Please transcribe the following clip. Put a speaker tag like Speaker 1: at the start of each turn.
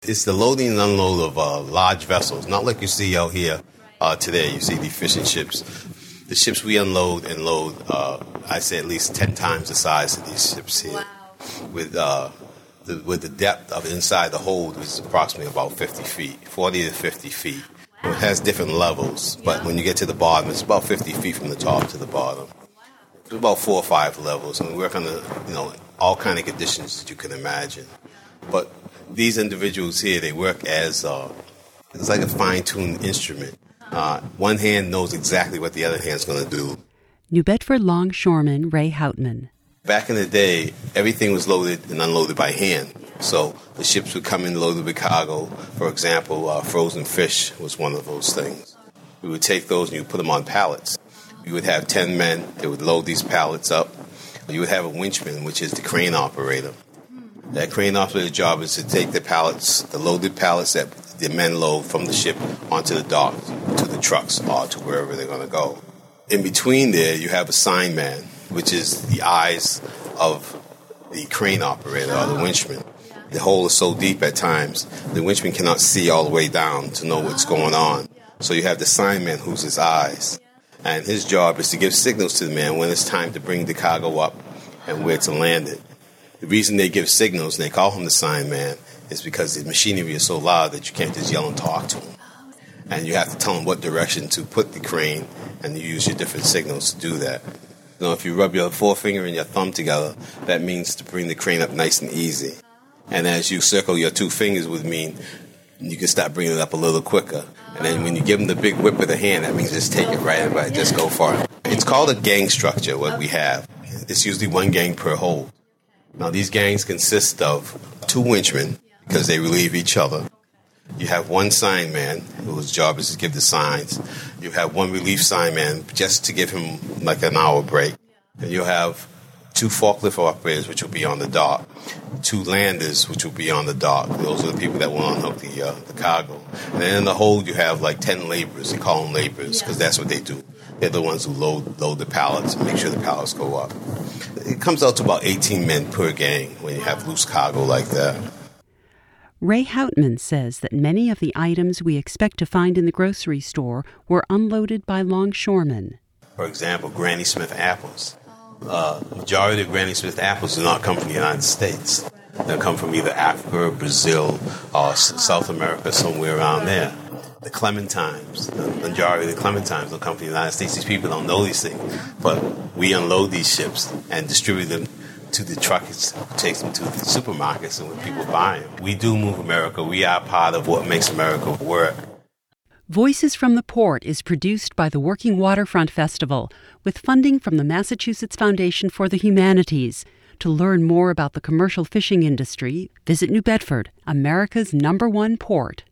Speaker 1: It's the loading and unload of large vessels, not like you see out here today. You see the fishing ships. The ships we unload and load, I'd say at least 10 times the size of these ships here. Wow. With the depth of inside the hold, which is approximately about 50 feet, 40 to 50 feet. It has different levels, but when you get to the bottom, it's about 50 feet from the top to the bottom. It's about 4 or 5 levels, and we work on all kind of conditions that you can imagine. But these individuals here, they work as it's like a fine-tuned instrument. One hand knows exactly what the other hand's going to do.
Speaker 2: New Bedford longshoreman Ray Houtman.
Speaker 1: Back in the day, everything was loaded and unloaded by hand. So the ships would come in loaded with cargo. For example, frozen fish was one of those things. We would take those and you would put them on pallets. You would have 10 men. They would load these pallets up. You would have a winchman, which is the crane operator. That crane operator's job is to take the pallets, the loaded pallets that the men load from the ship onto the dock, to the trucks, or to wherever they're going to go. In between there, you have a sign man, which is the eyes of the crane operator or the winchman. The hole is so deep at times, the winchman cannot see all the way down to know what's going on. So you have the sign man who's his eyes. And his job is to give signals to the man when it's time to bring the cargo up and where to land it. The reason they give signals, and they call him the sign man, is because the machinery is so loud that you can't just yell and talk to him. And you have to tell him what direction to put the crane, and you use your different signals to do that. If you rub your forefinger and your thumb together, that means to bring the crane up nice and easy. And as you circle your 2 fingers would mean you can start bringing it up a little quicker. And then when you give them the big whip with the hand, that means just take it right and just go for it. It's called a gang structure, what we have. It's usually 1 gang per hold. Now, these gangs consist of 2 winchmen, because they relieve each other. You have 1 sign man, whose job is to give the signs. You have 1 relief sign man, just to give him like an hour break. And you have 2 forklift operators, which will be on the dock. 2 landers, which will be on the dock. Those are the people that will unhook the cargo. And then in the hold, you have like 10 laborers. They call them laborers, because that's what they do. They're the ones who load the pallets and make sure the pallets go up. It comes out to about 18 men per gang when you have loose cargo like that.
Speaker 2: Ray Houtman says that many of the items we expect to find in the grocery store were unloaded by longshoremen.
Speaker 1: For example, Granny Smith apples. Majority of Granny Smith apples do not come from the United States. They come from either Africa, Brazil, or South America, somewhere around there. The clementines, the majority of the clementines don't come from the United States. These people don't know these things, but we unload these ships and distribute them to the trucks, takes them to the supermarkets, and when people buy them. We do move America. We are part of what makes America work.
Speaker 2: Voices from the Port is produced by the Working Waterfront Festival with funding from the Massachusetts Foundation for the Humanities. To learn more about the commercial fishing industry, visit New Bedford, America's #1 port.